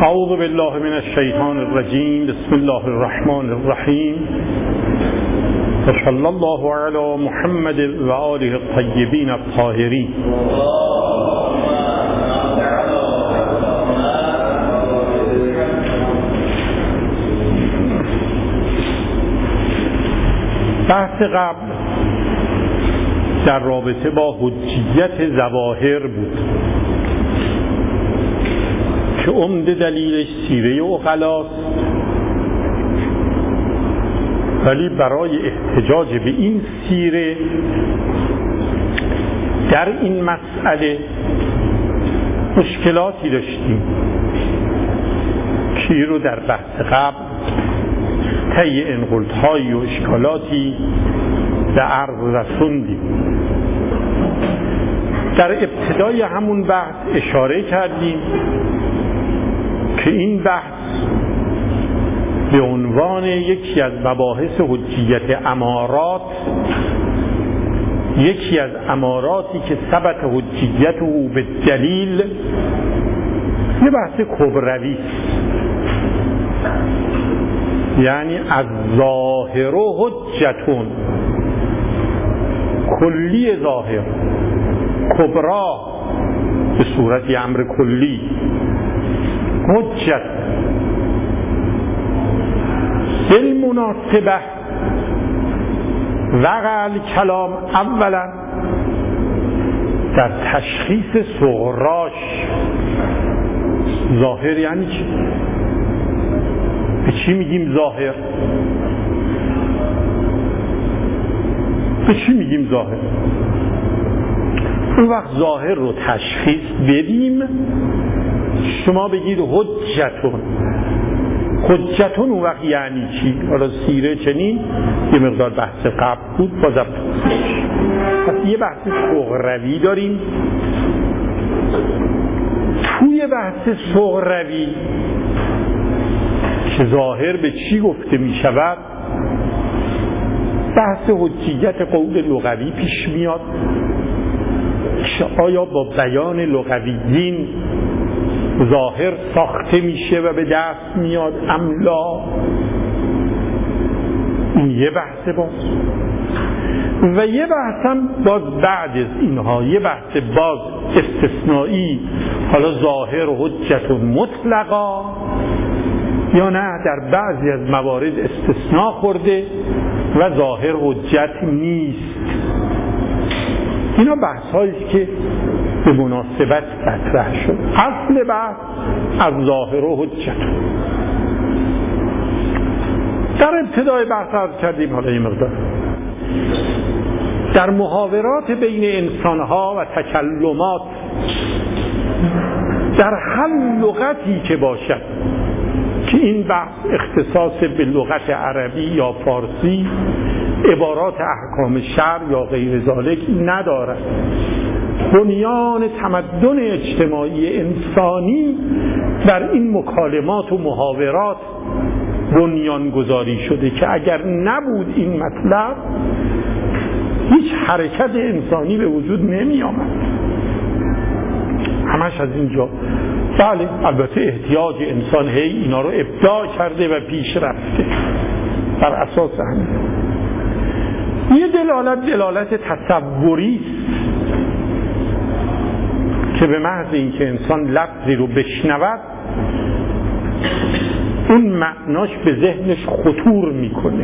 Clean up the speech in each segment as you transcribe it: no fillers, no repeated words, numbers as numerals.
اعوذ بالله من الشیطان الرجیم. بسم الله الرحمن الرحیم. صلی الله علی محمد و آله الطیبین الطاهرین. بحث قبل در رابطه با حجیت ظواهر بود که عمده دلیلش سیره عقلاست، ولی برای احتجاج به این سیره در این مسئله مشکلاتی داشتیم که رو در بحث قبل طی انقلت‌های و اشکالاتی به عرض رسوندیم. در ابتدای همون بحث اشاره کردیم که این بحث به عنوان یکی از مباحث حجیت امارات، یکی از اماراتی که ثبت حجیت او به دلیل، یه بحث کبروی است. یعنی از ظاهر و حجتون، کلی ظاهر، کبرا به صورت امر کلی، حجت بالمناسبه وقع الکلام اولا در تشخیص صغراش. ظاهر یعنی چی؟ به چی میگیم ظاهر؟ به چی میگیم ظاهر؟ اون وقت ظاهر رو تشخیص بدیم، شما بگید حجتون. حجتون اون وقت یعنی چی؟ حالا سیره چنین یه مقدار بحث قبل بود، بازم پس یه بحث صغروی داریم. توی بحث صغروی که ظاهر به چی گفته می شود، بحث حجیت قول لغوی پیش میاد که آیا با بیان لغویین ظاهر ساخته میشه و به دست میاد ام لا. این یه بحث باز. و یه بحث هم باز بعد از اینها، یه بحث باز استثنایی، حالا ظاهر و حجت مطلقا یا نه در بعضی از موارد استثناء خورده و ظاهر حجت نیست. اینا بحث هایی که به مناسبت مطرح شد. اصل بحث از ظاهر و حجت. در ابتدای بحث عرض کردیم، حالا این مقدار در محاورات بین انسانها و تکلمات، در هر لغتی که باشد که این بحث اختصاص به لغت عربی یا فارسی، عبارات احکام شرع یا غیر ذالک ندارد. بنیان تمدن اجتماعی انسانی بر این مکالمات و محاورات بنیان گذاری شده که اگر نبود این مطلب هیچ حرکت انسانی به وجود نمی آمد. همش از اینجا. بله البته احتیاج انسان هی اینا رو ابداع کرده و پیش رفته بر اساس همین. یه دلالت تصوری است که به محض اینکه انسان لفظی رو بشنود اون معناش به ذهنش خطور میکنه.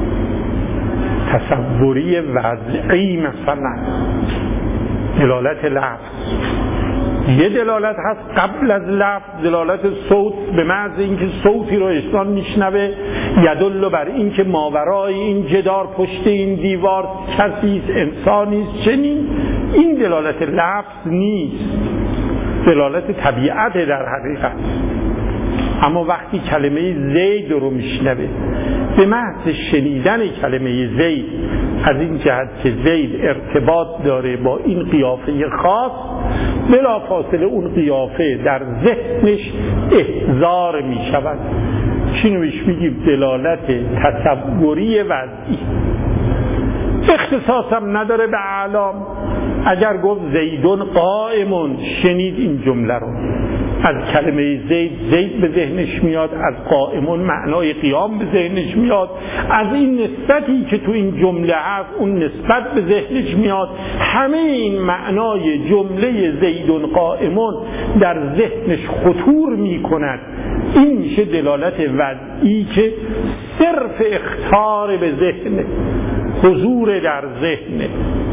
تصوری وضعی مثلا دلالت لفظ. یه دلالت هست قبل از لفظ، دلالت صوت، به محض اینکه صوتی رو انسان میشنوه یدل بر اینکه ماورای این جدار، پشت این دیوار کسی است، انسانی است. چنین این دلالت لفظ نیست، دلالت طبیعت در حقیقت. اما وقتی کلمه زید رو میشنوه، به محض شنیدن کلمه زید، از این جهت که زید ارتباط داره با این قیافه خاص، بلا فاصله اون قیافه در ذهنش احضار می شود. چینو بهش میگیم دلالت تصوری وضعی. اختصاص هم نداره به اعلام. اگر گفت زیدون قائمون، شنید این جمله رو، از کلمه زید به ذهنش میاد، از قائمون معنای قیام به ذهنش میاد، از این نسبتی که تو این جمله هست اون نسبت به ذهنش میاد. همه این معنای جمله زیدون قائمون در ذهنش خطور میکند. این میشه دلالت وضعی که صرف اخطار به ذهن، حضور در ذهن.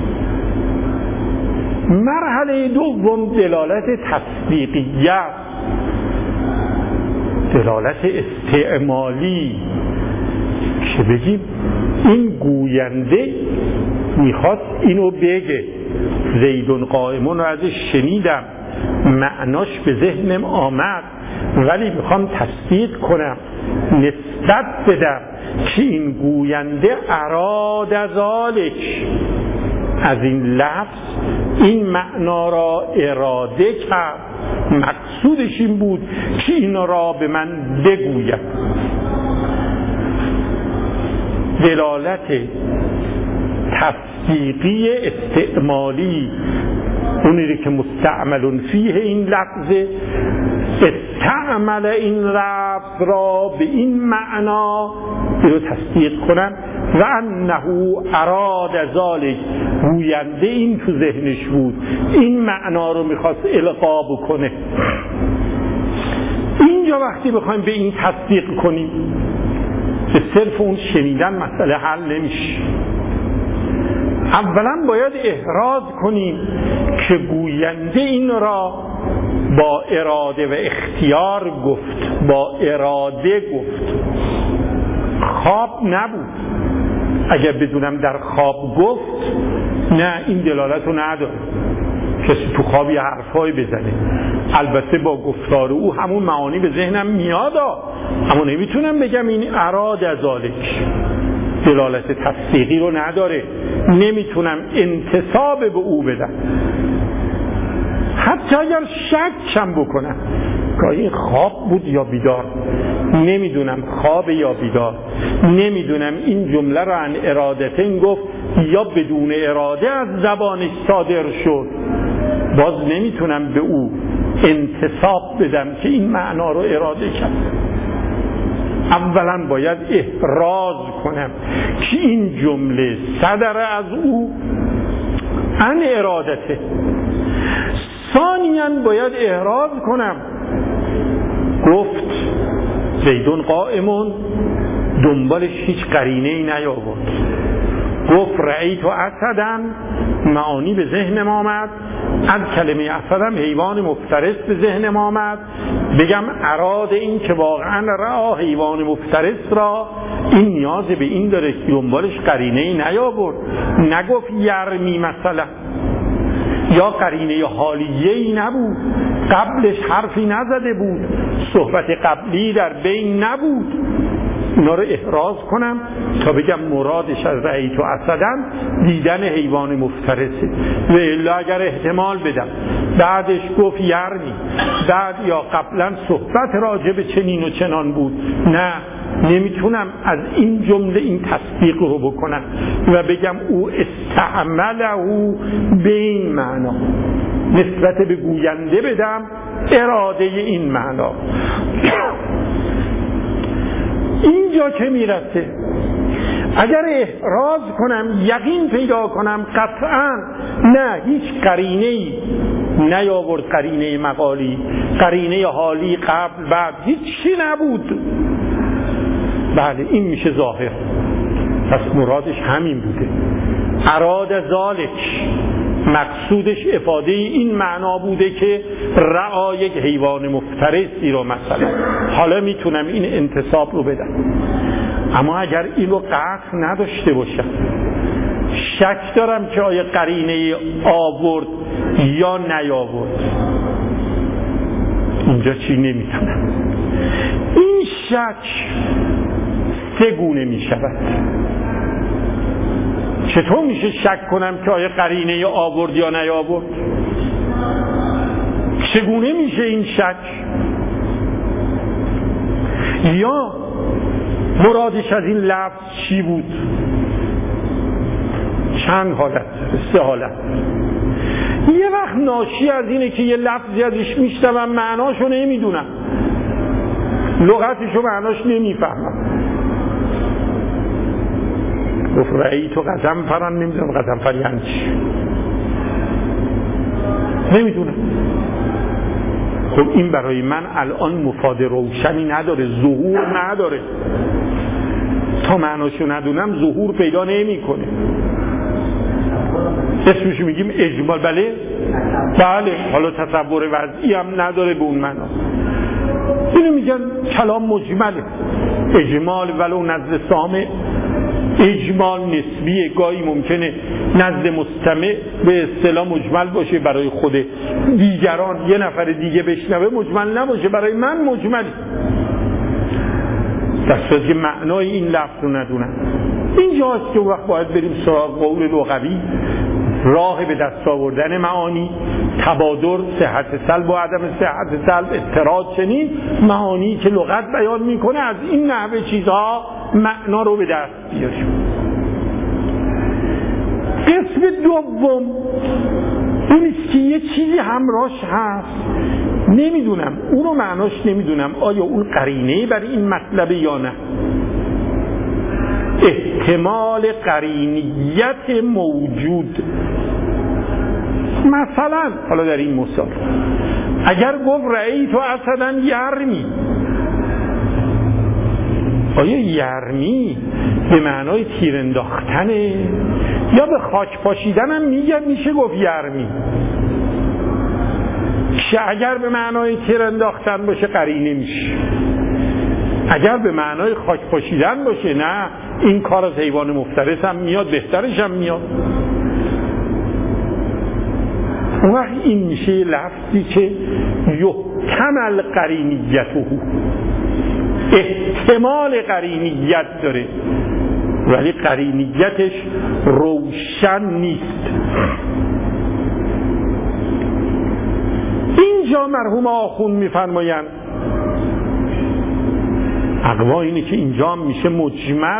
مرحله دوم دلالت تصدیقیه، دلالت استعمالی، که بگیم این گوینده میخواست اینو بگه، زیدون قائمون رو ازش شنیدم، معناش به ذهنم آمد، ولی میخوام تصدیق کنم، نسبت بدم که این گوینده اراد ذالک، از این لفظ این معنا را اراده کرد، مقصودش این بود که این را به من بگوید. دلالت تصدیقی استعمالی، اونی که مستعمل فیه این لفظ، استعمل این لفظ را به این معنا رو تصدیق کنم و انه اراد ذالک، گوینده این تو ذهنش بود، این معنا رو میخواست القا بکنه. اینجا وقتی بخوایم به این تصدیق کنیم، به صرف اون شنیدن مسئله حل نمیشه. اولا باید احراز کنیم که گوینده این را با اراده و اختیار گفت، با اراده گفت، خواب نبود. اگر بدونم در خواب گفت، نه، این دلالت رو نداره. کسی تو خواب یه حرفایی بزنه، البته با گفتار او همون معانی به ذهنم میاد، اما نمیتونم بگم این اراد ذالک، دلالت تصدیقی رو نداره، نمیتونم انتساب به او بدم. حتی اگر شکم بکنم که این خواب بود یا بیدار، نمیدونم خواب یا بیدار، نمیدونم این جمله را عن ارادتین گفت یا بدون اراده از زبانش صادر شد، باز نمیتونم به او انتساب بدم که این معنا رو اراده کرد. اولا باید احراز کنم که این جمله صدر از او عن ارادته. ثانیاً باید احراز کنم گفت زیدون قائمون، دنبالش هیچ قرینه‌ای نیاورد. گفت رأیت اسداً، معانی به ذهنم آمد، از کلمه اسدم حیوان مفترس به ذهنم آمد، بگم اراد این که واقعا رأى حیوان مفترس را، این نیاز به این داره که دنبالش قرینه‌ای نیاورد. نگفت یرمی مثلا، یا قرینه حالیه‌ای نبود، قبلش حرفی نزده بود، صحبت قبلی در بین نبود. اینا رو احراز کنم تا بگم مرادش از رأیت اسداً دیدن حیوان مفترسه. و الا اگر احتمال بدم بعدش گفت یرمی، بعد یا قبلا صحبت راجع به چنین و چنان بود، نه، نمیتونم از این جمله این تصدیق رو بکنم و بگم او استعمله به این معنا، نسبت به گوینده بدم اراده این معنا. اینجا که میرسه اگر احراز کنم، یقین پیدا کنم قطعا نه، هیچ قرینه‌ای نیاورد، قرینه مقالی، قرینه حالی، قبل بعد هیچی نبود، بله این میشه ظاهر. پس مرادش همین بوده، اراد ذالک، مقصودش افاده این معنا بوده که رأى یک حیوان مفترسی رو مثلا، حالا میتونم این انتساب رو بدم. اما اگر این رو قطع نداشته باشم، شک دارم که آیا قرینه آورد یا نیاورد، اینجا چی نمیتونم. این شک سه گونه می شود. چطور میشه شک کنم که آیا قرینه آورد یا نیاورد؟ چگونه میشه این شک؟ یا مرادش از این لفظ چی بود؟ چند حالت، 3 حالت. یه وقت ناشی از اینه که یه لفظی ازش میشنوم معناشو نمیدونم، لغتشو معناش نمیفهمم. گفت رأی تو قزنفرن، نمیدونم قزنفر یعنی چی، نمیدونم. خب این برای من الان مفاد روشنی نداره، ظهور نداره. تا معناشو ندونم ظهور پیدا نمی کنه. اسمش میگیم اجمال. بله حالا تصور وضعی هم نداره به اون معنا. اینو میگن کلام مجمله. اجمال ولو نزد سامع اجمال نسبیه، گاهی ممکنه نزد مستمع به اصطلاح مجمل باشه، برای خود دیگران یه نفر دیگه بشنوه مجمل نباشه، برای من مجملی، در صورتی که معنای این لفظ رو ندونم. اینجاست که وقت باید بریم سراغ قول لغوی، راه به دست آوردن معانی، تبادر، صحت سلب و عدم صحت سلب، اضطراد، چنین معانی که لغت بیان میکنه، از این نحوه چیزها معنا رو به دست بیاریم. قسم دوم اونیست که یه چیزی همراهش هست، نمیدونم اونو معناش نمیدونم آیا اون قرینه برای این مطلبه یا نه. احتمال قرینیت موجود. مثلا حالا در این مثال اگر گفت رأی تو اسداً یرمی، آیا یرمی به معنای تیر انداختنه یا به خاک پاشیدن هم میشه گفت یرمی؟ که اگر به معنای تیر انداختن باشه قرینه میشه، اگر به معنای خاک پاشیدن باشه نه، این کار از حیوان مفترس هم میاد، بهترش هم میاد. اون وقت این میشه لفظی که یحتمل قرینیته، احتمال قرینیت داره ولی قرینیتش روشن نیست. اینجا مرحوم آخوند میفرمایند اقوا اینه که اینجا هم میشه مجمل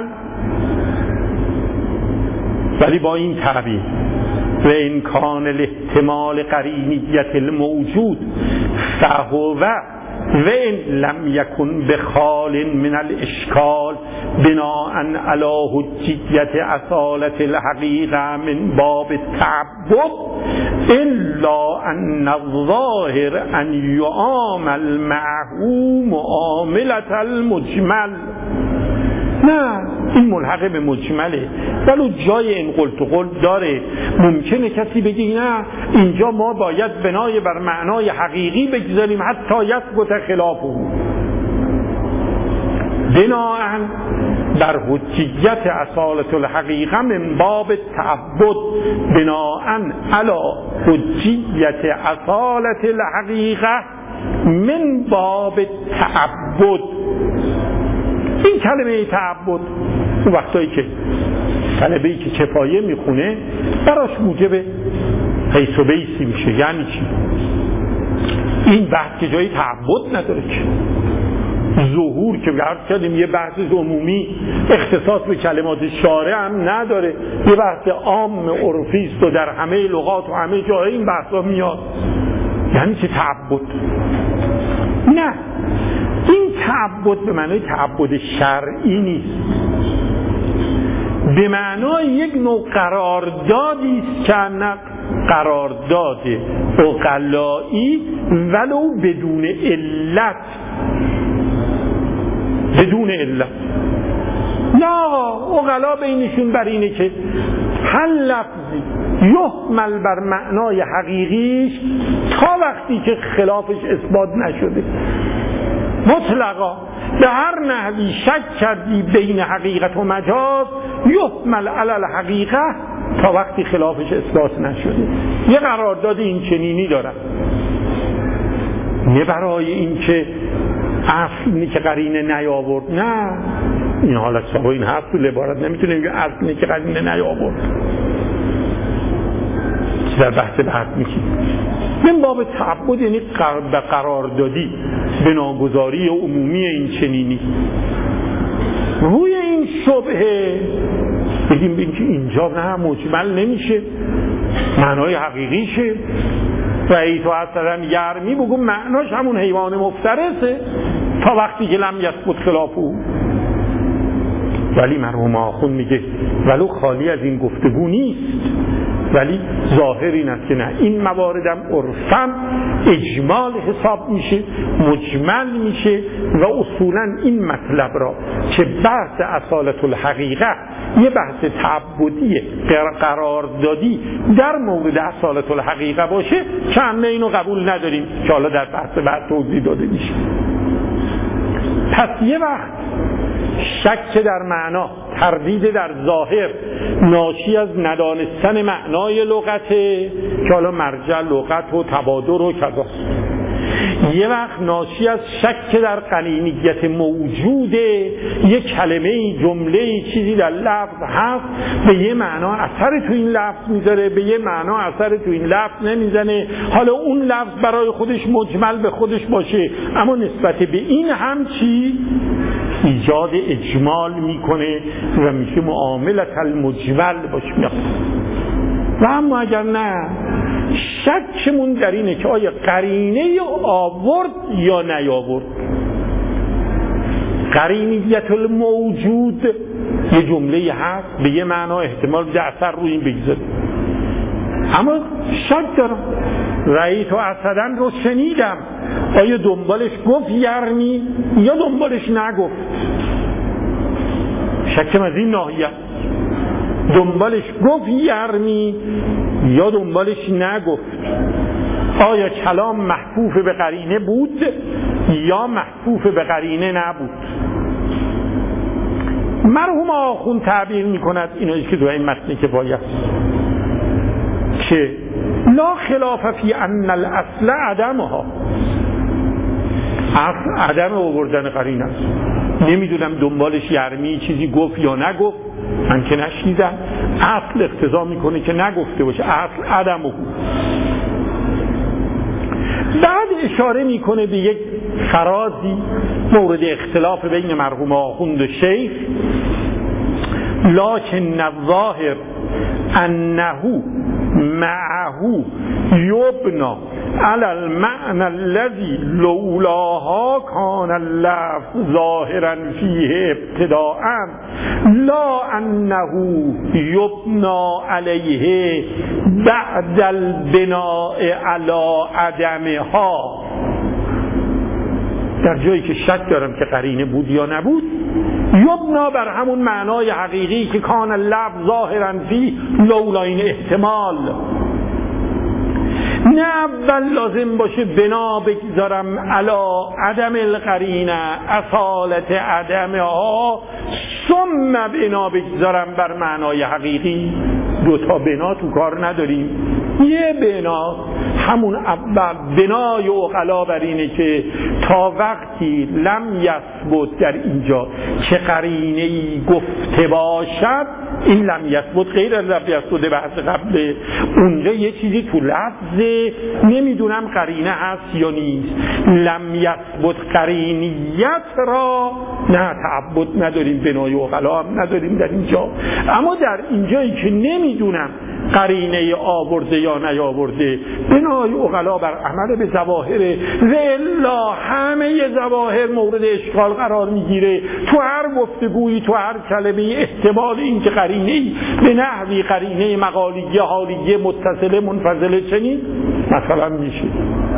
ولی با این تعبیر و امکان الاحتمال قرینیت الموجود فهو و ان لم یکن بخال من الاشکال بناء علی حجیت اصالت الحقیقه من باب التعبد الا ان الظاهر ان یعامل معه معاملة المجمل. نه، این ملحق به مجمله ولو جای این قلت و قل داره. ممکنه کسی بگه نه اینجا ما باید بنای بر معنای حقیقی بگذاریم حتی یثبت خلافه، بناءً در حجیت اصالت الحقیقه من باب تعبد بناءً علی حجیت اصالت الحقیقه من باب تعبد. این کلمه تعبد اون وقتایی که طلبه‌ای که کفایه میخونه براش موجب حیث و بیسی میشه. یعنی چی؟ این بحث که جایی تعبد نداره، که ظهور که عرض کردیم یه بحث عمومی اختصاص به کلمات شارع هم نداره، یه بحث عام عرفی است و در همه لغات و همه جای این بحثا میاد. یعنی چی تعبد؟ نه، این تعبد به معنای تعبد شرعی نیست، به معنای یک نوع قراردادی است که نه قرارداد عقلایی ولو بدون علت، بدون علت. نه عقلا بینشون بر اینه که هر لفظی یحمل بر معنای حقیقیش تا وقتی که خلافش اثبات نشده مطلقا به هر نحوی شک کردی بین حقیقت و مجاز یحمل علی الحقیقه تا وقتی خلافش اثبات نشده. یه قرارداد این چنینی دارن، نه برای این که اصلی که قرینه نیاورد، نه این حالت صاحب این حرف تو عبارت نمیتونه بگه اصلی که قرینه نیاورد، در بحث میگیم من باب تعبد یعنی به قراردادی بناگذاری عمومی این چنینی. روی این شبهه بگیم اینجا نه مجمل نمیشه، معنای حقیقیشه. رأیت اسدن یرمی بگم معناش همون حیوان مفترسه تا وقتی که لم یثبت خلافه. ولی مرحوم آخوند میگه ولو خالی از این گفتگو نیست، ولی ظاهر این است که نه، این مواردم عرفاً اجمال حساب میشه، مجمل میشه و اصولاً این مطلب را که بحث اصالت الحقیقه یه بحث تعبدی قراردادی در مورد اصالت الحقیقه باشه که همه اینو قبول نداریم که حالا در بحث بعد توضیح داده میشه. پس یه وقت شک در معنا، تردید در ظاهر ناشی از ندانستن معنای لغته که حالا مرجع لغت و تبادر و کذا، یه وقت ناشی از شک در قرینیت موجوده، یه کلمه جمله چیزی در لفظ هست به یه معنا اثر تو این لفظ میذاره، به یه معنا اثر تو این لفظ نمیزنه، حالا اون لفظ برای خودش مجمل به خودش باشه اما نسبت به این هم چی؟ ایجاد اجمال میکنه و میشه معاملت المجمل باشه. و اما اگر نه، شکمون در اینه که آیا قرینه آورد یا نیاورد. قرینیت الموجود یه جمله هست به یه معنا احتمال ده اثر روی این بگذاره، اما شک دارم رأیت اسدن رو شنیدم، آیا دنبالش گفت یرمی یا دنبالش نگفت؟ شکم از این ناحیه، دنبالش گفت یرمی یا دنبالش نگفت. آیا کلام محفوف به قرینه بود یا محفوف به قرینه نبود؟ مرحوم آخوند تعبیر میکند اینایی که تو این متن کفایه که لا خلاف فی ان الاصل عدمها، اصل عدم آوردن قرینه است. نمیدونم دنبالش یرمی چیزی گفت یا نگفت، من که نشنیدم، اصل اقتضا میکنه که نگفته باشه، اصل عدمه. بعد اشاره میکنه به یک فرازی مورد اختلاف بین مرحوم آخوند و شیخ، لکن الظاهر انه معه یبنا علی المعنى الذي لولاها كان اللفظ ظاهرا فيه ابتداء لا انه یبنا علیه بعد البناء علی عدمها. در جایی که شک دارم که قرینه بود یا نبود، یبنا بر همون معنای حقیقی که کان اللفظ ظاهرا فیه لولا این احتمال، نه اول لازم باشه بنا بگذارم علا عدم القرینه اصالت عدمه ها، ثم بنا بگذارم بر معنای حقیقی. دوتا بنا تو کار نداریم، یه بنا همون اول بنای عقلا بر اینه که تا وقتی لم یثبت در اینجا که قرینه‌ای گفته باشد، این لم یثبت غیر از لم یثبت بحث قبل، اونجا یه چیزی تو لفظ نمیدونم قرینه هست یا نیست. لم یثبت قرینیت را نه تعبد نداریم، بنای عقلا هم نداریم در اینجا، اما در اینجایی که نمیدونم قرینه آورده یا نیاورده، بنای عقلا بر عمل به ظواهر و الا همه ظواهر مورد اشکال قرار میگیره. تو هر گفتگویی، تو هر کلمه احتمال این که قرینه به نحوی قرینه مقالیه حالیه متصله منفصله چنین مثلا میشه،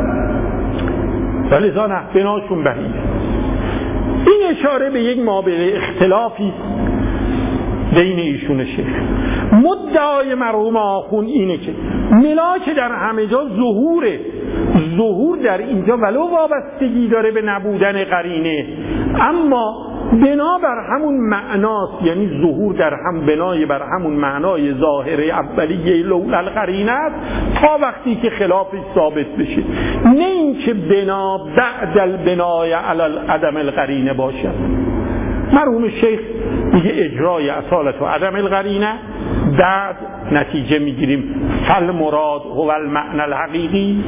ولی نه بناشون بعید. این اشاره به یک مابعد اختلافی بین ایشون شیخ. مدعای مرحوم آخوند اینه که ملاک در همه جا ظهوره، ظهور در اینجا ولو وابستگی داره به نبودن قرینه، اما بنا بر همون معناست، یعنی ظهور در هم بنای بر همون معنای ظاهر اولیه لولا القرینه تا وقتی که خلافش ثابت بشه، نه این که بنا بعد البنای علی عدم القرینه باشه. مرحوم شیخ میگه اجرای اصالت و عدم القرینه، بعد نتیجه میگیریم فالمراد هو المعنى الحقیقی.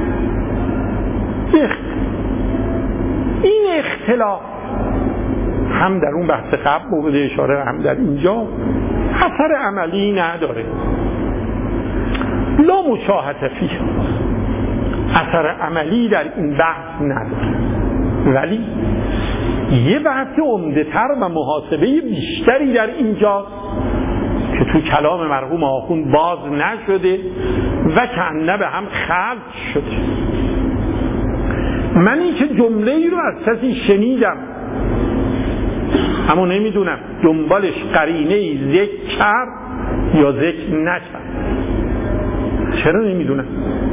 این اختلاف هم در اون بحث قبل مورد اشاره، هم در اینجا اثر عملی نداره، لا مشاهده فیه، اثر عملی در این بحث نداره. ولی یه بحث عمده‌تر و محاسبه بیشتری در اینجاست که تو کلام مرحوم آخوند باز نشده و کنه به هم خلط شده. منی که جمله ای رو از کسی شنیدم اما نمیدونم دنبالش قرینه ای ذکر کرد یا ذکر نکرد. چرا نمیدونم؟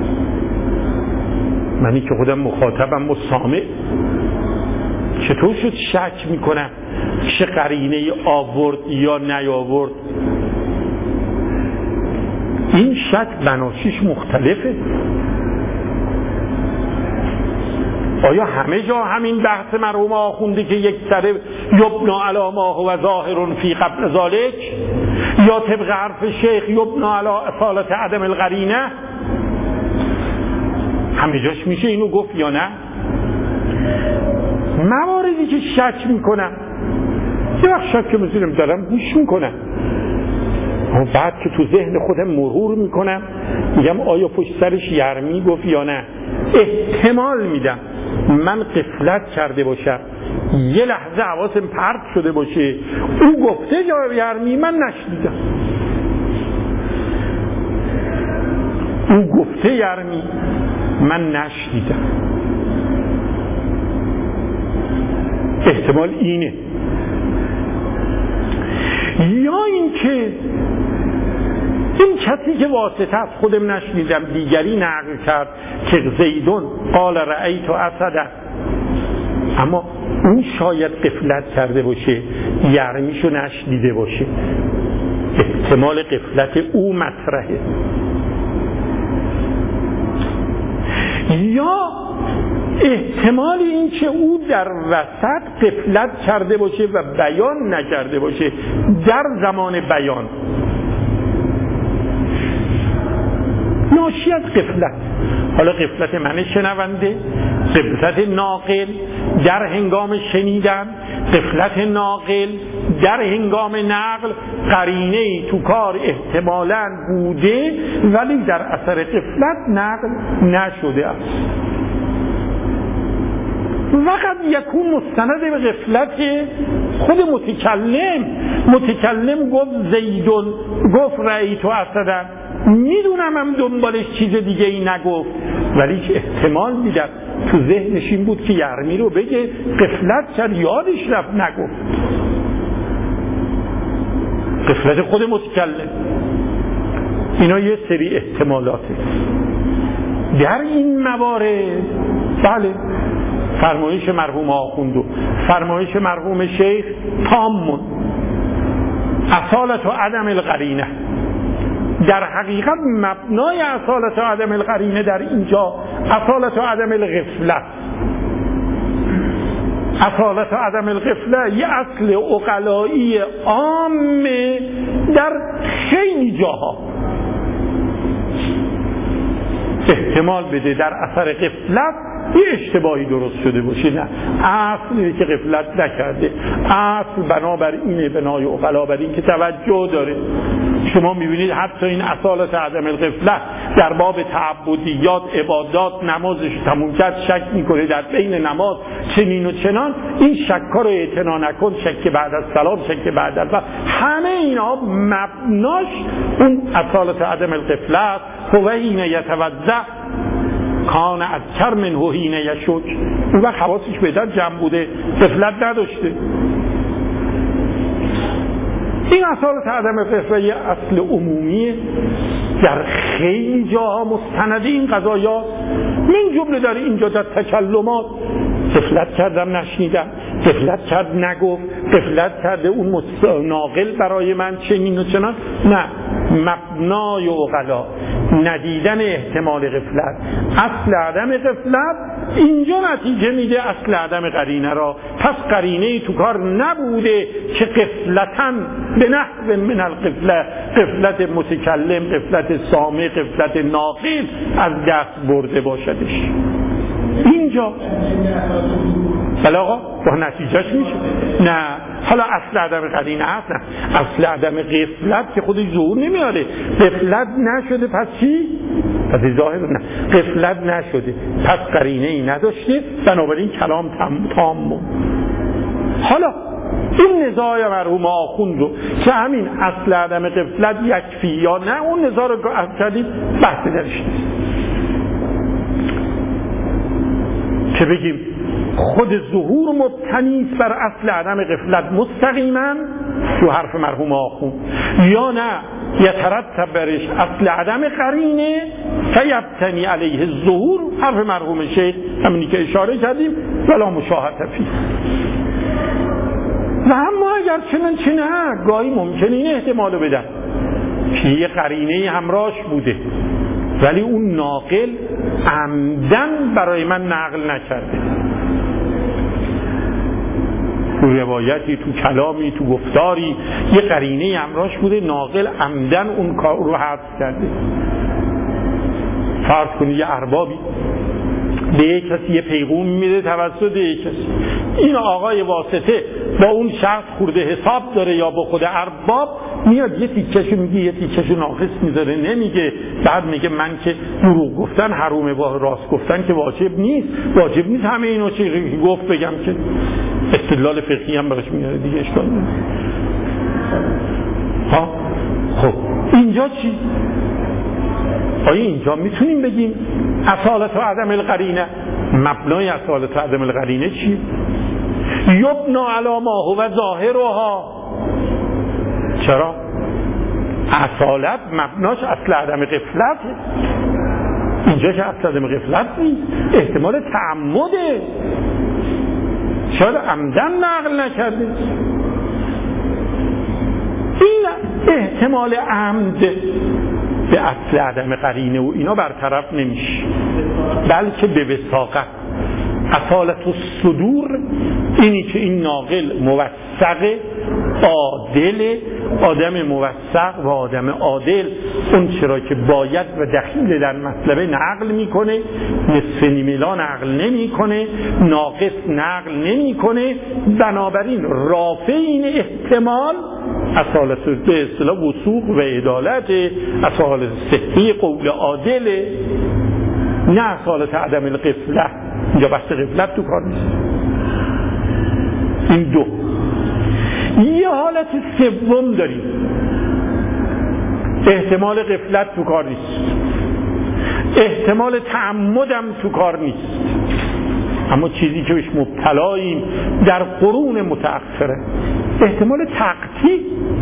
منی که خودم مخاطبم و سامع چطور شد شک میکنم چه قرینه ای آورد یا نیاورد؟ این شک بناشیش مختلفه. آیا همه جا همین بحث مرحوم آخونده که یک سره یبنا علی ما هو ظاهر فی قبل ذالک، یا طبق حرف شیخ یبنا علی اصالت عدم القرینه؟ همه جاش میشه اینو گفت یا نه؟ مواردی که شک میکنم یه وقت شک میکنم دارم گوش میکنم اما بعد که تو ذهن خودم مرور میکنم میگم آیا پشت سرش یرمی گفت یا نه. احتمال میدم من غفلت کرده باشم، یه لحظه حواسم پرت شده باشه، او گفته یا یرمی من نشنیدم، او گفته یرمی من نشنیدم. احتمال اینه. یا اینکه این کسی که واسطه از خودم نشنیدم دیگری نقل کرد که زیدون قال رأیت اسد، اما اون شاید غفلت کرده باشه، یرمیشو نشنیده باشه، احتمال غفلت او مطرحه. یا احتمال این که او در وسط غفلت کرده باشه و بیان نکرده باشه در زمان بیان، ناشی از غفلت. حالا غفلت من شنونده، غفلت ناقل در هنگام شنیدن، غفلت ناقل در هنگام نقل، قرینه ای تو کار احتمالاً بوده ولی در اثر غفلت نقل نشده است. وقت یکون مستند به غفلت خود متکلم گفت زیدون، گفت رأیت اسدن، میدونم هم دنبالش چیز دیگه ای نگفت ولی احتمال میدم تو ذهنش این بود که یرمی رو بگه، غفلت کرد یادش رفت نگفت. غفلت خود متکلم. اینا یه سری احتمالاته. در این موارد بله فرمایش مرحوم آخوند و فرمایش مرحوم شیخ تامون، اصالت و عدم القرینه. در حقیقت مبنای اصالت و عدم القرینه در اینجا اصالت و عدم الغفله. اصالت و عدم الغفله یه اصل عقلایی عام در خیلی جاها. احتمال بده در اثر غفلت یه اشتباهی درست شده باشه، نه اصلی که غفلت نکرده، اصل بنابر اینه، بنای عقلا بر این که توجه داره. شما میبینید حتی این اصالت عدم الغفله در باب تعبدیات عبادات، نمازش تموم کرد شک میکنه در بین نماز چنین و چنان، این شکا رو اعتنا نکن، شک بعد از سلام، شک بعد از همه اینا مبناش اون اصالت عدم الغفله است. هو حین یتوضأ کان اذکر منه حین یشک. اون وقت حواسش بهتر جمع بوده، غفلت نداشته. این اصالت عدم الغفله یه اصل عمومیه در خیلی جاها مستند این قضایا. من جمله داره اینجا در تکلمات غفلت کردم نشنیدم، غفلت کرد نگفت، غفلت کرده اون ناقل برای من چنین و چنان. نه، مبنای عقلا ندیدن احتمال غفلت، اصل عدم غفلت اینجا نتیجه میده اصل عدم قرینه را. پس قرینه تو کار نبوده که غفلتاً به نحو من الغفله، غفلت متکلم، غفلت سامع، غفلت ناقل از دست برده باشدش. اینجا بله آقا با نتیجهش میشه. نه حالا اصل عدم قرینه هست، نه اصل عدم غفلت که خودش ظهور نمیاره. غفلت نشده پس چی؟ پس ظاهر نه غفلت نشده پس قرینه ای نداشته، بنابراین کلام تام. حالا این نزاع مرحوم آخوند رو که همین اصل عدم غفلت یکفی یا نه، اون نزاع رو کردید بحث درش نیست که بگیم خود ظهور مبتنی است بر اصل عدم غفلت مستقیما تو حرف مرحوم آخوند، یا نه یترتب برش اصل عدم قرینه فیبتنی علیه ظهور، حرف مرحوم شیخ همینی که اشاره کردیم ولا مشاهده فی. و اما اگر چنانچه نه، گاهی ممکنه این احتمالو بدن که یه قرینه همراهش بوده ولی اون ناقل عمدن برای من نقل نکرده، تو روایتی، تو کلامی، تو گفتاری یه قرینه همراهش بوده، ناقل عمدن اون کار رو حذف کرده. فرض کنید یه اربابی به یک کسی یه پیغام میده توسط یک کسی، این آقای واسطه با اون شخص خورده حساب داره یا با خود ارباب، میاد یه تیکشو میگه یه تیکشو ناقص میذاره نمیگه، بعد میگه من که دروغ گفتن حرومه با راست گفتن که واجب نیست همه اینو چی گفت بگم که استدلال فقهی هم براش میاره دیگه اشکال نداره. ها خب اینجا چی؟ آیا اینجا میتونیم بگیم اصالت و عدم القرینه؟ مبنای اصالت و عدم القرینه چیه؟ یبنا علی ما هو ظاهرها. چرا؟ اصالت مبناش اصل عدم غفلت، اینجا که اصل عدم غفلت نیست، احتمال تعمده، شاید عمدن نقل نکرده. این احتمال عمد به اصل عدم قرینه و اینا برطرف نمیشه، بلکه به وثاقت. اصالت الصدور اینی که این ناقل موثق عادل، آدم موثق و آدم عادل اون چرا که باید و دخیل در مطلبه نقل میکنه، نصف نیملا نقل نمیکنه، ناقص نقل نمیکنه، بنابراین رافع این احتمال اصالت به اصطلاح وثوق و عدالت، اصالت صحیح قول عادل، نه اصالت عدم الغفلت. اینجا بحث غفلت تو کار نیست. این دو. یه حالت سوم داریم، احتمال غفلت تو کار نیست، احتمال تعمدم تو کار نیست، اما چیزی که بهش مبتلاییم در قرون متأخره احتمال تقطیع.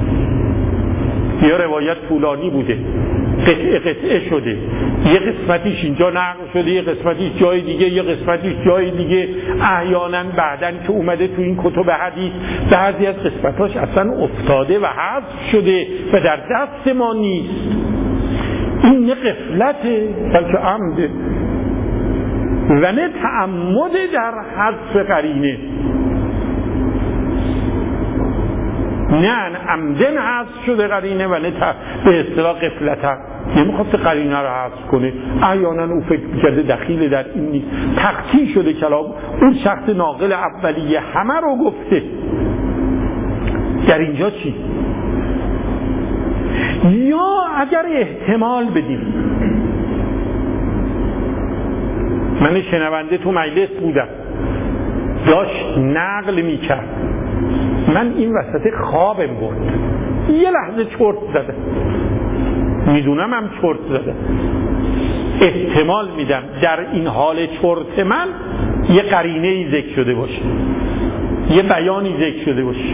یا روایت طولانی بوده، قطعه شده، یه قسمتیش اینجا نقل شده، یه قسمتیش جای دیگه، یه قسمتیش جای دیگه، احیانا بعدن که اومده تو این کتب حدیث بعضی از قسمتاش اصلا افتاده و حذف شده و در دست ما نیست. این نه غفلته بلکه عمده و نه تعمده در حذف قرینه، نه عمدن حذف شده قرینه و نه به اصطلاح غفلت، نمیخواست قرینه رو حذف کنه، احیانا او فکر کرده دخیل در این نیست، تقطیع شده کلام، اون شخص ناقل اولیه همه رو گفته. در اینجا چی؟ یا اگر احتمال بدیم، من شنونده تو مجلس بودم داشت نقل میکرد، من این وسط خوابم برد، یه لحظه چرت زده، میدونم هم چرت زده، احتمال میدم در این حال چرت من یه قرینه ای ذکر شده باشه، یه بیانی ذکر شده باشه.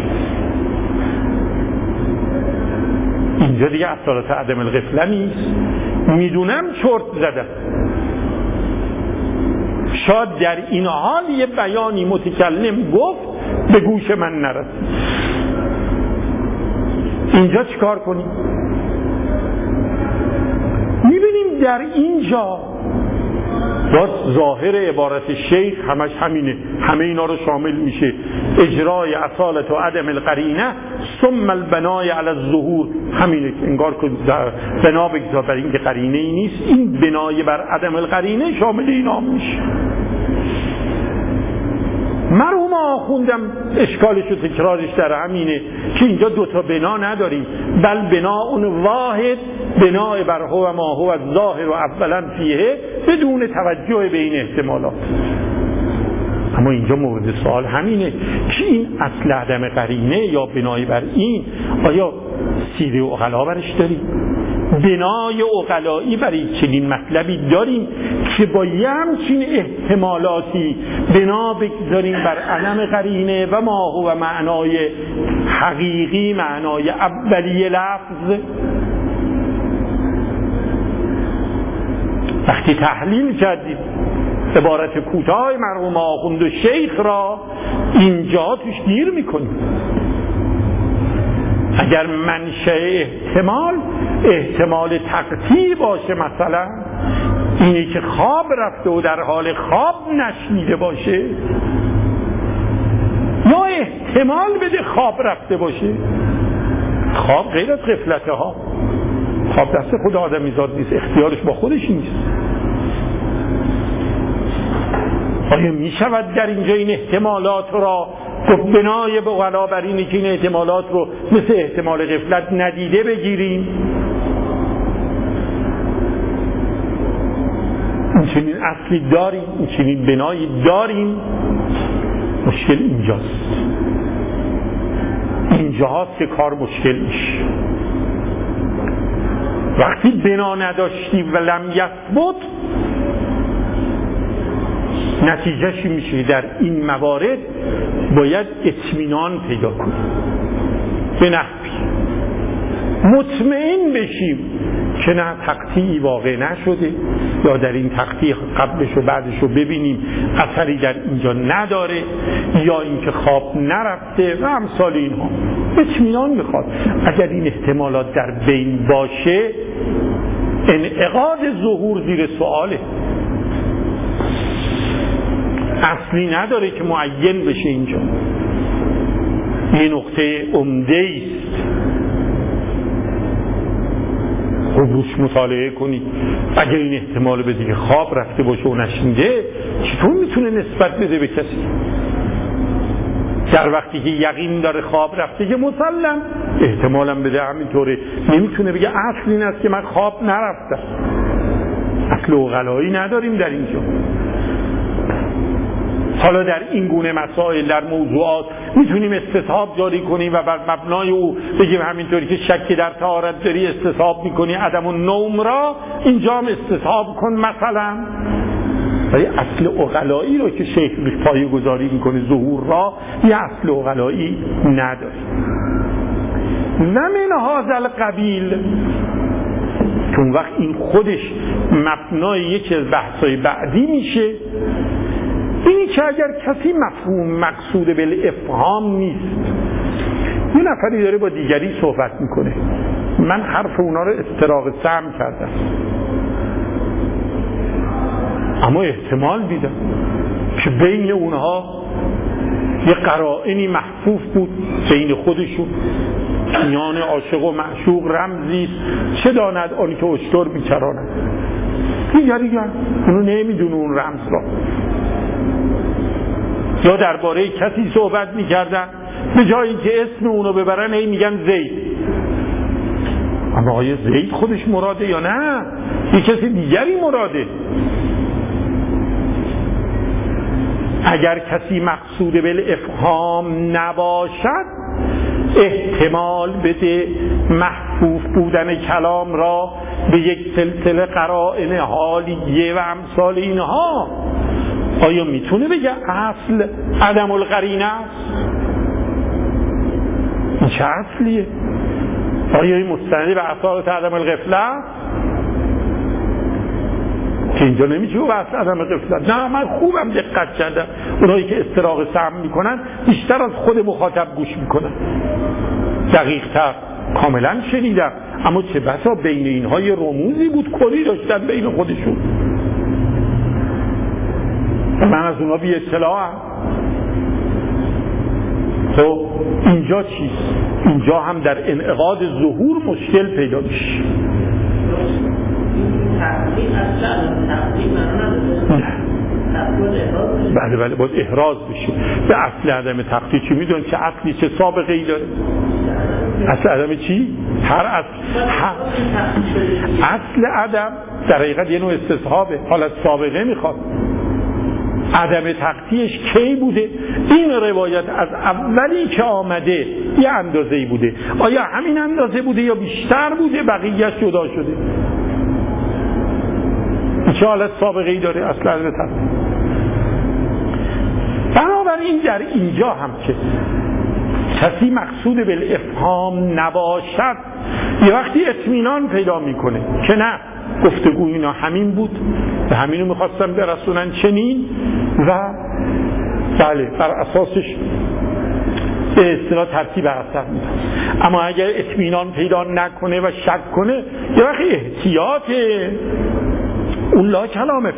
اینجا دیگه اصالت عدم الغفله نیست، میدونم چرت زده، شاید در این حال یه بیانی متکلم گفت به گوش من نرسید. اینجا چیکار کنیم؟ میبینیم در اینجا باز ظاهر عبارت شیخ همش همینه، همه اینا رو شامل میشه، اجرای اصالت و عدم القرینه ثم البنای علی الظهور، همینه که انگار که بنا بگذار بر این که قرینه ای نیست، این بنای بر عدم القرینه شامل اینا میشه. مرحوم آخوندم اشکالش و تکرارش در همینه که اینجا دوتا بنا نداریم، بل بناء واحد بناء بر هو و ما هو الظاهر و اولا فیه بدون توجه به این احتمالات. اما اینجا مورد سوال همینه که این اصل عدم قرینه یا بنای بر این آیا سیره عقلا برش داریم؟ بنای عقلایی برای چنین مطلبی داریم که با یه همچین احتمالاتی بنا بگذاریم بر عدم قرینه و ما هو معنای حقیقی، معنای اولیه لفظ؟ وقتی تحلیل کردیم عبارت کوتاه مرحوم آخوند و شیخ را اینجا توش گیر میکنیم. اگر منشأ احتمال تقطیع باشه، مثلا اینی که خواب رفته و در حال خواب نشنیده باشه، یا احتمال بده خواب رفته باشه. خواب غیر از غفلته ها، خواب دست خود آدمی زاد نیست، اختیارش با خودش نیست. آیا می شود در اینجا این احتمالات را گفت بنای به عقلا بر اینی که این احتمالات رو مثل احتمال غفلت ندیده بگیریم؟ این چنین اصلی داریم، این چنین بنایی داریم. مشکل اینجاست، اینجاست که کار مشکل میشه. وقتی بنا نداشتی و لم یثبت، نتیجهش میشه در این موارد باید اطمینان پیدا کنیم، به نحوی مطمئن بشیم که نه تقطیعی واقع نشده، یا در این تقطیع قبلش و بعدش رو ببینیم اثری در اینجا نداره، یا اینکه خواب نرفته و امثال اینها. اطمینان میخواد. اگر این احتمالات در بین باشه، انعقاد ظهور زیر سؤاله، اصلی نداره که معین بشه. اینجا این نقطه عمده است، روش مطالعه کنید. اگر این احتمال بده که خواب رفته باشه و نشنیده، چطور میتونه نسبت بده به کسی؟ در وقتی که یقین داره خواب رفته که مسلم احتمالم بده همینطوره، نمیتونه بگه اصل این است که من خواب نرفتم. اصل عقلایی نداریم در اینجا. حالا در این گونه مسائل، در موضوعات میتونیم استصحاب جاری کنیم و بر مبنای او بگیم همینطوری که شک در طهارت داری استصحاب میکنی عدم النوم را اینجا هم استصحاب کن مثلا. ولی اصل عقلایی رو که شیخ پایه گذاری میکنه ظهور را، یه اصل عقلایی نداره. نه من هذا القبیل، چون وقت این خودش مبنای یکی از بحثای بعدی میشه. اینی که اگر کسی مفهوم مقصود بالافهام نیست، یه نفری داره با دیگری صحبت میکنه، من حرف اونا رو استراق سمع کردم، اما احتمال دیدم که بین اونها یه قرائنی محفوظ بود بین خودشون، میان عاشق و معشوق رمزی چه داند آنی که اشتر بیچراند. دیگری اونو نمیدونه اون رمز را. یا درباره کسی صحبت میکردن، به جایی که اسم اونو ببرن هی میگن زید، اما آیا زید خودش مراده یا نه یه کسی دیگری مراده؟ اگر کسی مقصود بالافهام نباشد، احتمال بده محفوظ بودن کلام را به یک سلسله قرائن حالیه و امثال اینها. آیا میتونه بگه اصل عدم القرینه است؟ این چه اصلیه؟ آیا این مستند به اثارات عدم الغفله که اینجا نمیشه و اصل عدم غفلت؟ نه، من خوبم دقت کردم، اونایی که استراق سمع میکنن بیشتر از خود مخاطب گوش میکنن، دقیق تر کاملا شنیدم، اما چه بسا بین اینها یه رموزی بود کلی داشتن بین خودشون، من از اونا بی اطلاعم. تو اینجا چیست؟ اینجا هم در انعقاد ظهور مشکل پیدا میشه. بله باید احراز بشه. به اصل عدم تقطیع چی میدون؟ چه اصلی چه سابقه ای داره؟ اصل عدم چی؟ هر اصل عدم در حقیقت یه نوع استصحابه، حالت سابقه میخواد. عدم تقطیعش کی بوده؟ این روایت از اولی که آمده یه اندازه‌ای بوده. آیا همین اندازه بوده یا بیشتر بوده بقیه‌اش جدا شده؟ چه حالت سابقه‌ای داره اصل عدم تقطیع؟ بنابراین در اینجا هم که کسی مقصود بالافهام نباشد یه وقتی اطمینان پیدا میکنه که نه گفتگو اینا همین بود و همینو میخواستم برسونن چنین و بله بر اساسش به اصطلاح ترتیب اثر میدن. اما اگر اطمینان پیدا نکنه و شک کنه یه وقتی احتیاط اون لا کلامه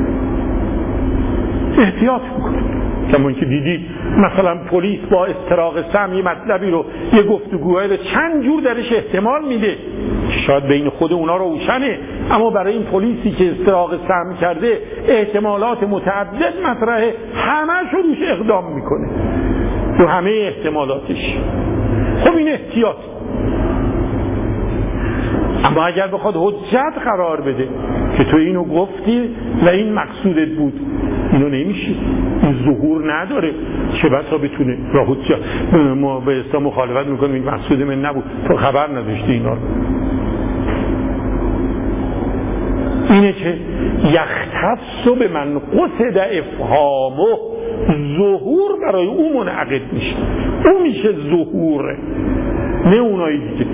احتیاط میکنه. کمون که دیدید مثلا پلیس با استراق سم یه مطلبی رو یه گفتگوهای رو چند جور درش احتمال میده شاید بین خود اونا روشنه، اما برای این پلیسی که استراق سم کرده احتمالات متعدد مطرحه، همه‌شو روش اقدام میکنه تو همه احتمالاتش. خب این احتیاط. اما اگر بخواد حجت قرار بده که تو اینو گفتی و این مقصودت بود، اینو نمیشه، این ظهور نداره، چه بسا بتونه را حجت ما به اسلام مخالفت میکنیم این مقصود من نبود، تو خبر نداشتی اینا رو. اینه که یختص به من قصد افهامه، ظهور برای او منعقد میشه، اون میشه ظهوره نه اونایی دیگه.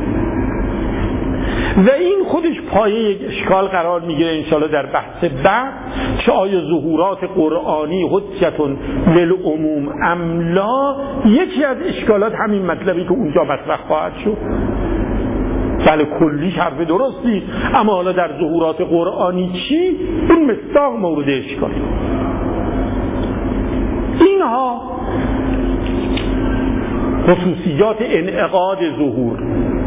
و این خودش پایه یک اشکال قرار میگیره انشاءالله در بحث بعد که آیا ظهورات قرآنی حجتون للعموم ام لا. یکی از اشکالات همین مطلبی که اونجا مطرح خواهد شد. بله کلیش حرف درستی، اما حالا در ظهورات قرآنی چی؟ اون مصداق مورد اشکال. اینها خصوصیات انعقاد ظهور.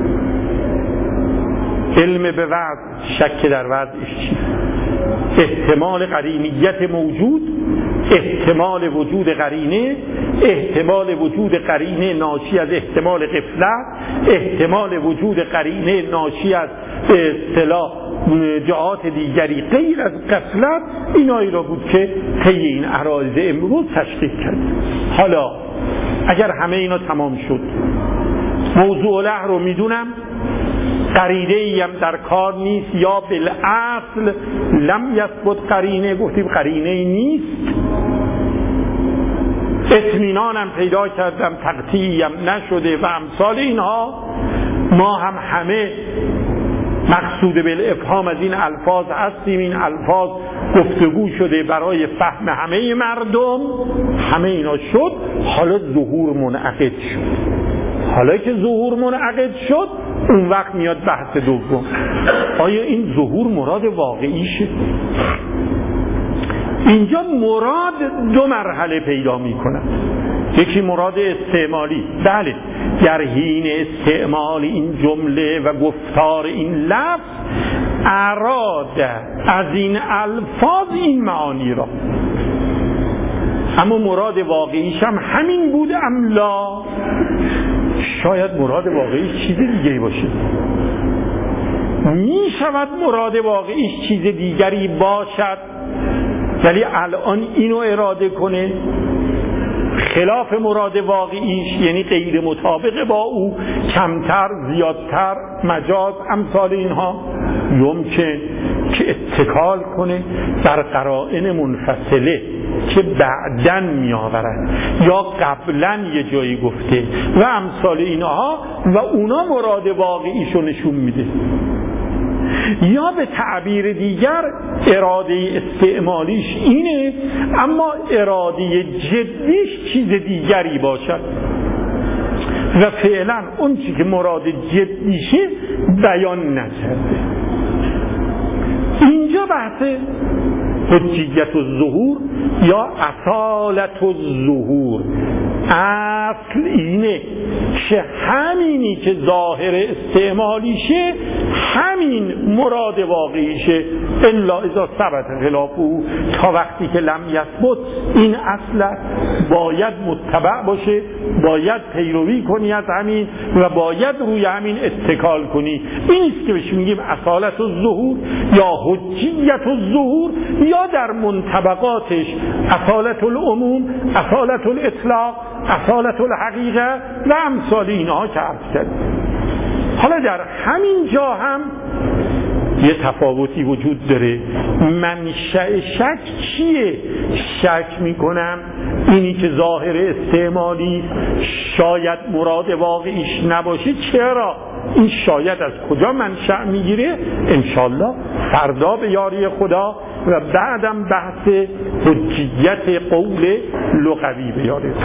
علم به وضع، شک در وضعش چی؟ احتمال قرینیت موجود، احتمال وجود قرینه، احتمال وجود قرینه ناشی از احتمال غفلت، احتمال وجود قرینه ناشی از به اصطلاح جهات دیگری غیر از غفلت. اینایی را بود که طی این عرایض امروز تشریح کرد. حالا اگر همه اینا تمام شد، موضوع له رو میدونم، قرینه ای هم در کار نیست یا بالاصل لم یثبت قرینه، گفتیم قرینه ای نیست، اطمینانم پیدا کردم تقطیعی هم نشده و امثال اینها. ما هم همه مقصود بالافهام از این الفاظ هستیم، این الفاظ گفتگو شده برای فهم همه مردم، همه اینا شد. حالا ظهور منعقد شد. حالا که ظهور منعقد شد اون وقت میاد بحث دوم. آیا این ظهور مراد واقعیشه؟ اینجا مراد دو مرحله پیدا میکنه. یکی مراد استعمالی. بله در حین استعمال این جمله و گفتار این لفظ اراد از این الفاظ این معانی را، اما مراد واقعیش هم همین بود ام لا؟ شاید مراد واقعیش چیز دیگری باشه. می شود مراد واقعیش چیز دیگری باشد ولی الان اینو اراده کنه خلاف مراد واقعیش، یعنی غیر مطابق با او، کمتر زیادتر مجاز امثال اینها، ممکن که اتکال کنه بر قرائن منفصله که بعدن می آورن یا قبلا یه جایی گفته و امثال اینها و اونا مراد واقعیشو نشون میده. یا به تعبیر دیگر اراده استعمالیش اینه اما اراده جدیش چیز دیگری باشد و فعلا اون چی که مراد جدیشه بیان نکرده. اینجا بحث حجیت الظهور یا اصالت الظهور، اصل اینه که همینی که ظاهر استعمالیشه همین مراد واقعیشه، الا اذا ثبت خلافه، تا وقتی که لم یثبت این اصل باید متبع باشه، باید پیروی کنی از همین و باید روی همین اتکال کنی. این است که بهش میگیم اصالت الظهور یا حجیت الظهور، یا در منطبقاتش اصالت العموم، اصالت الاطلاق، اصالت الحقیقه و امثال اینها که عرض کردیم. حالا در همین جا هم یه تفاوتی وجود داره. منشأ شک چیه؟ شک میکنم اینی که ظاهر استعمالی شاید مراد واقعیش نباشه. چرا؟ این شاید از کجا منشأ میگیره؟ انشالله فردا به یاری خدا و بعدم بحث حجیت قول لغوی به یاری